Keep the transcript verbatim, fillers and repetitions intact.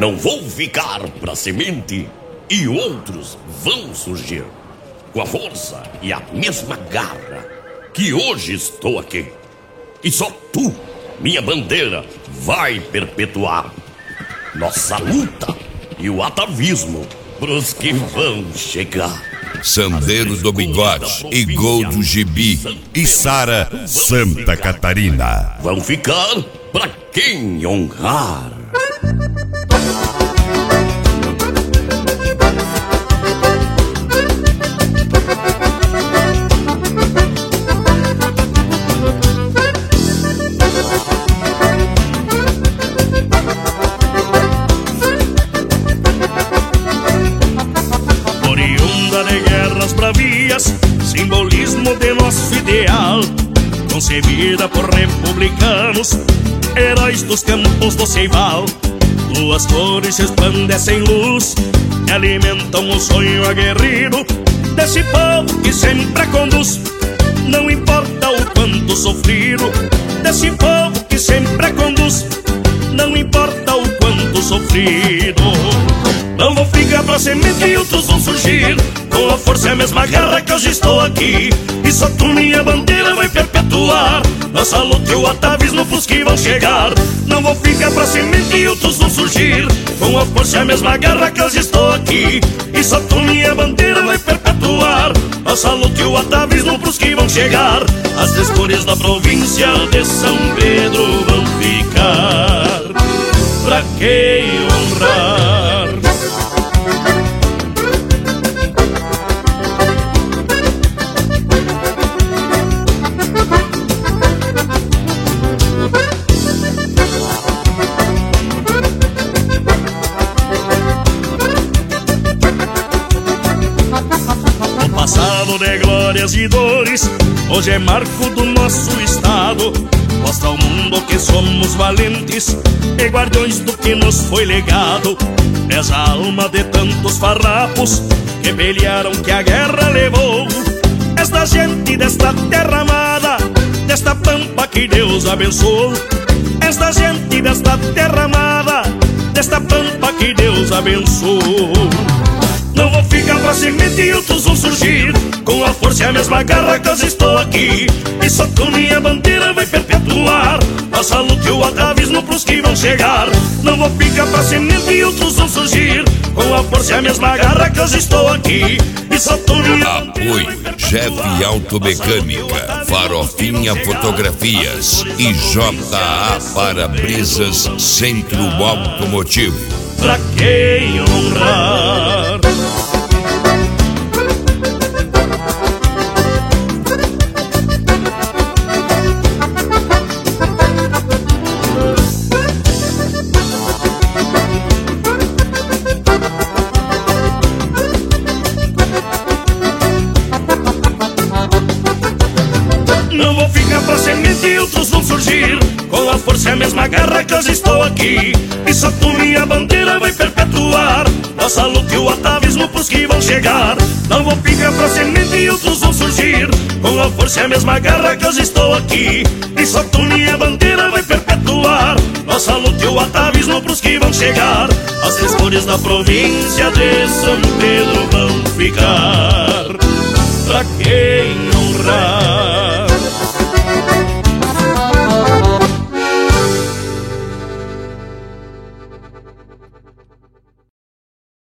Não vou ficar pra semente e outros vão surgir com a força e a mesma garra que hoje estou aqui. E só tu, minha bandeira, vai perpetuar nossa luta e o atavismo pros que vão chegar. Sandeiro do Bigode e Gol do Gibi e Sara Santa Catarina vão ficar pra quem honrar. Simbolismo de nosso ideal, concebida por republicanos, heróis dos campos do Ceival. Suas cores resplandecem luz e alimentam o sonho aguerrido desse povo que sempre conduz, não importa o quanto sofrido. Desse povo que sempre conduz, não importa o quanto sofrido. Não vou ficar pra semente e outros vão surgir com a força e a mesma garra que hoje estou aqui. E só tu, minha bandeira, vai perpetuar nossa luta e o atavismo pros que vão chegar. Não vou ficar pra semente e outros vão surgir com a força e a mesma garra que hoje estou aqui. E só tu, minha bandeira, vai perpetuar nossa luta e o atavismo pros que vão chegar. As três cores da província de São Pedro vão ficar pra quem honrar. Passado de glórias e dores, hoje é marco do nosso estado. Mostra ao mundo que somos valentes e guardiões do que nos foi legado. És a alma de tantos farrapos que pelearam, que a guerra levou. És da gente desta terra amada, desta pampa que Deus abençoou. És da gente desta terra amada, desta pampa que Deus abençoou. Não vou ficar pra semente e outros vão surgir com a força e a mesma garra que hoje estou aqui. E só tu, minha bandeira, vai perpetuar nossa luta e o atavismo pros que vão chegar. Não vou ficar pra semente e outros vão surgir com a força e a mesma garra que hoje estou aqui. E só tu, minha Apoio Jeff Automecânica, Farofinha Fotografias e J A Para-Brisas Centro Automotivo. Pra quem honrar. Não vou ficar pra semente e outros vão surgir com a força e a mesma garra que hoje estou aqui. E só tu, minha bandeira, vai perpetuar nossa luta e o atavismo pros que vão chegar. Não vou ficar pra semente e outros vão surgir com a força e a mesma garra que hoje estou aqui. E só tu, minha bandeira, vai perpetuar nossa luta e o atavismo pros que vão chegar. As três cores da província de São Pedro vão ficar pra quem honrar.